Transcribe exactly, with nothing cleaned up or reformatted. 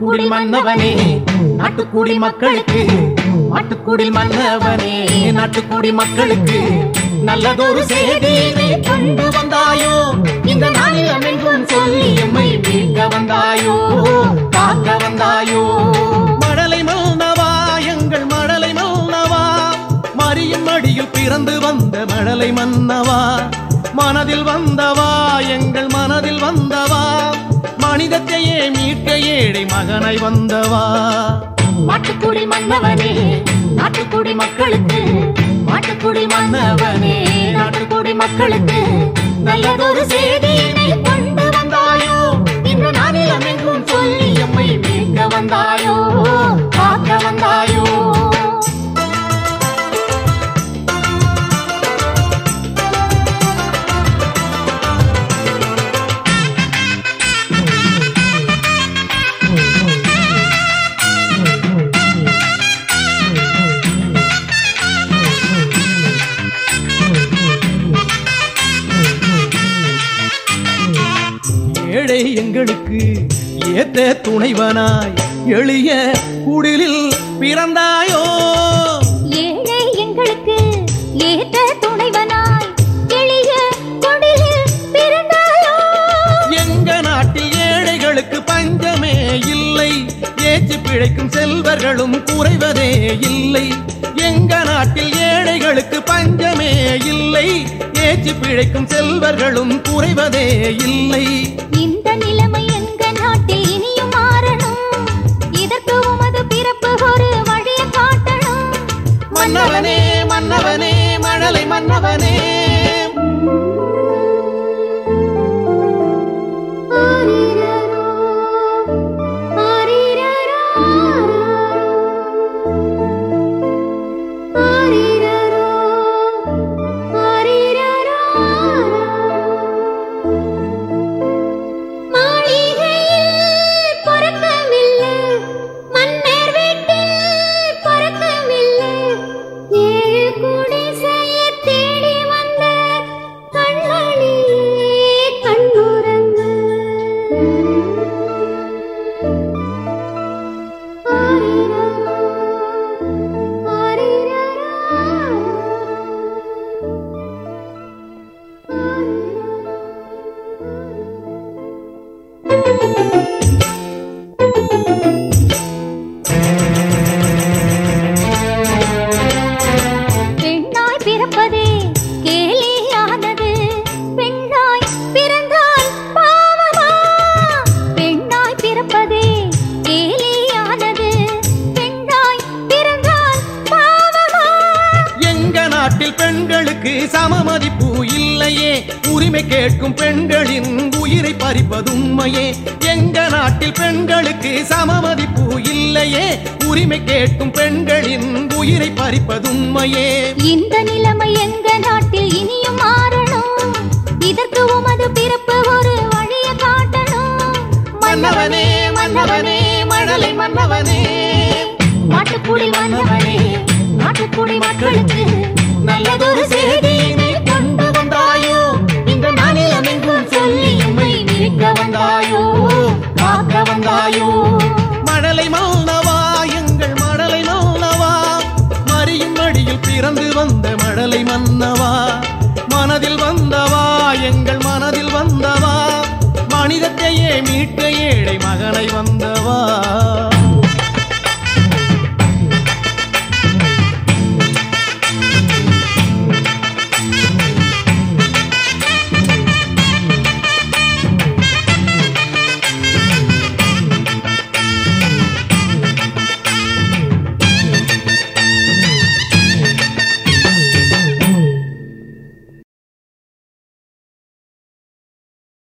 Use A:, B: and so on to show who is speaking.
A: மாட்டுக்குடில் மன்னவனே நாட்டுக்குடி மக்களுக்கு, மாட்டுக்குடில் மன்னவனே நாட்டுக்குடி மக்களுக்கு நல்லதொரு செய்தியை கொண்டு வந்தாயோ, இந்த நாளில் எங்கும் சொல்லி எம்மை மீட்க வந்தாயோ, காக்க வந்தாயோ.
B: மழலை மன்னவா எங்கள் மழலை மன்னவா, மரியின் மடியில் பிறந்து வந்த மழலை மன்னவா, மனதில் வந்தவா எங்கள் மனதில் வந்தவா, மனிதத்தையே மீட்க ஏழை மகனை வந்தவா.
A: மாட்டுக்குடி மன்னவனே நாட்டுக்குடி மக்களுக்கு, மாட்டுக்குடி மன்னவனே நாட்டுக்குடி மக்களுக்கு நல்லதொரு செய்தியை கொண்டு வந்தாயோ, இந்த நாளில் எங்கும் சொல்லி எம்மை மீட்க வந்தாயோ, காக்க வந்தாயோ.
B: ஏழை எங்களுக்கு ஏத்த துணைவனாய் எளிய குடிலில் பிறந்தாயோ,
C: ஏழை எங்களுக்கு ஏத்த துணைவனாய் எளிய குடிலில் பிறந்தாயோ.
B: எங்க நாட்டில் ஏழைகளுக்கு பஞ்சமே இல்லை, ஏச்சு பிழைக்கும் செல்வர்களும் குறைவதே இல்லை. எங்க நாட்டில் ஏழைகளுக்கு பஞ்சமே இல்லை, ஏச்சு பிழைக்கும் செல்வர்களும் குறைவதே இல்லை.
C: இந்த நிலைமை எங்க நாட்டில் இனியும் மாறணும், இதற்கு உமது பிறப்பு ஒரு வழியை காட்டணும்.
B: மன்னவனே மன்னவனே மழலை மன்னவனே,
C: பெண்ணாய் பிறப்பதே கேலியானது, பெண்ணாய் பிறந்தால் பாவமா. பெண்ணாய் பிறப்பதே கேலியானது, பெண்ணாய் பிறந்தால் பாவமா.
B: எங்க நாட்டில் பெண்களுக்கு சமமதிப்பு இல்லையே, உரிமை கேட்கும் பெண்களின் உயிரை பறிப்பதுண்மையே. எங்க நாட்டில் பெண்களுக்கு சமமதிப்பு இல்லையே, உரிமை கேட்கும் பெண்களின் உயிரை பறிப்பதுண்மையே.
C: இந்த நிலைமை எங்க நாட்டில் இனியும் மாறணும், இதற்கு உமது பிறப்பு ஒரு வழியை காட்டணும்.
B: மன்னவனே மன்னவனே மழலை மன்னவனே,
A: மாட்டுக்குடி மன்னவனே நாட்டுக்குடி மக்களுக்கு நல்லதொரு செய்தியை கொண்டு வந்தாயோ, இந்த நாளில் எங்கும் சொல்லி எம்மை மீட்க வந்தாயோ, காக்க வந்தாயோ.
B: மழலை மன்னவா எங்கள் மழலை மன்னவா, மரியின் மடியில் பிறந்து வந்த மழலை மன்னவா, மனதில் வந்தவா எங்கள் மனதில் வந்தவா, மனிதத்தையே மீட்க ஏழை மகனை வந்தவா.